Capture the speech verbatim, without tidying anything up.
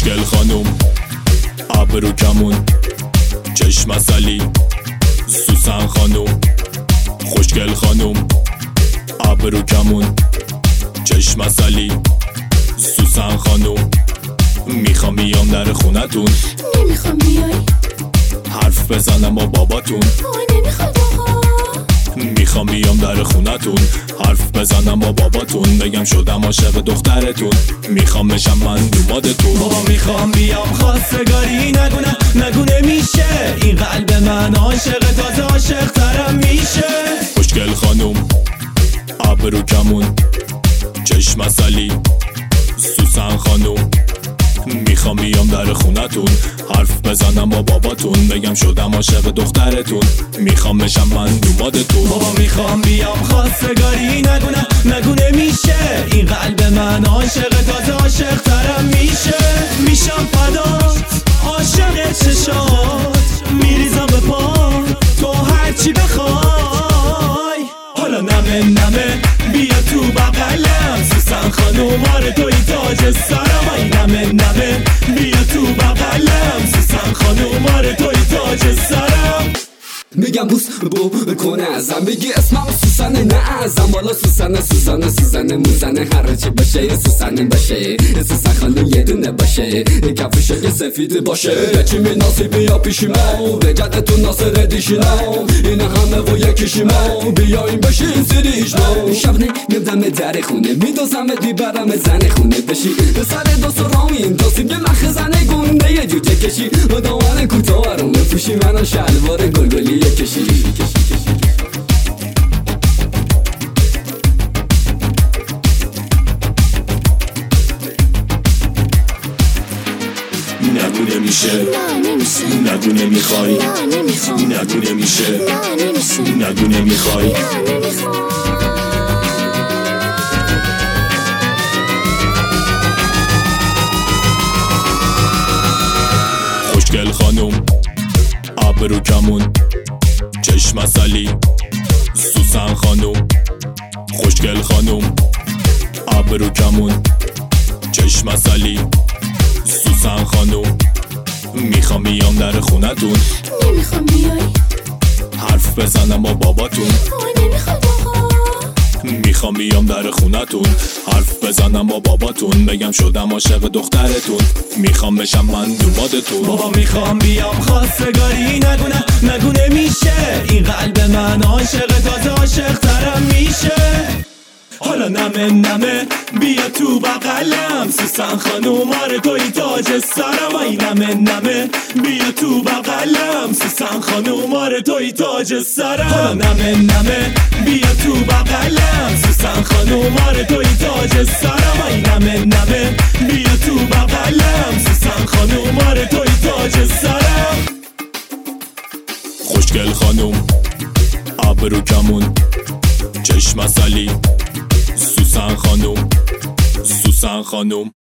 خوشگل خانوم ابرو کمون چشم عسلی سوسن خانوم خوشگل خانوم ابرو کمون چشم عسلی سوسن خانوم میخوام بیام در خونتون. نمیخوام بیای حرف بزنم با باباتون. وای نمیخواد آقا. میخوام بیام در خونتون حرف بزنم با باباتون بگم شدم عاشق دخترتون میخوام بشم من دومادتون. بابا میخوام بیام خواستگاری نگونه نگونه میشه این قلب من عاشق تازه عاشق ترم میشه. خوشگل خانوم ابرو کمون چشم عسلی سوسن خانوم میخوام بیام در خونتون حرف بزنم با باباتون بگم شدم عاشق دخترتون میخوام بشم من دومادتون. بابا میخوام بیام خواستگاری نگونه نگونه میشه این قلب من عاشق تازه عاشق ترم میشه. میشم فدات عاشق چشات میریزم به پا تو هرچی بخوای. حالا نمه نمه بیا تو بغلم سوسن خانوم آره توی تاج سرم. ای نمه نمه بیا تو بغلم سوسن خانوم آره توی تاج سرم. میگم بوس بو کنه ازم بگی اسمم سوسن نه ازم بالا سوسن سوسن سوسن موزنه هر چی باشه سوسن باشه سوسن خانم یه دونه باشه کفشای سفید باشه چی می ناصیبی یا پیشیمو بجدتون ناصر دیشینم این همه و یکیشیمو بیاین بشین زیریش نو شبنه میدم در خونه میدوزم بیبرم زن خونه بشی سر دو سرامین دوستی به مخزن گنده یه جوجه کشی و دامن کوتاه رو بپوشی منو شلوار گلگلی کشی کشی کشی نگو نمیشه نه نمیشه نگو نمیخوای نه نمیخوام نگو نمیشه نه نمیشه نگو نمیخوای نه نمیخوام. خوشگل خانوم ابرو کمون چشم عسلی سوسن خانوم خوشگل خانوم ابرو کمون چشم عسلی سوسن خانوم میخوام بیام در خونتون. نمیخوام بیای حرف بزنم با باباتون. وای نمیخواد آقا. میخوام بیام در خونتون حرف بزنم با باباتون بگم شدم عاشق دخترتون میخوام بشم من دومادتون. بابا میخوام بیام خواستگاری نگونه نگونه میشه این قلب من عاشق تازه عاشق ترم میشه. حالا نمه نمه بیا تو بغلم سوسن خانوم آره توی تاج سرم. ای نمه نمه بیا تو بغلم سوسن خانوم آره توی تاج سرم. حالا نمه نمه بیا تو بغلم سوسن خانوم آره توی تاج سرم. ای نمه نمه بیا تو بغلم سوسن خانوم آره توی تاج سرم. خوشگل خانوم ابرو کمون چشم عسلی سوسن خانوم سوسن خانوم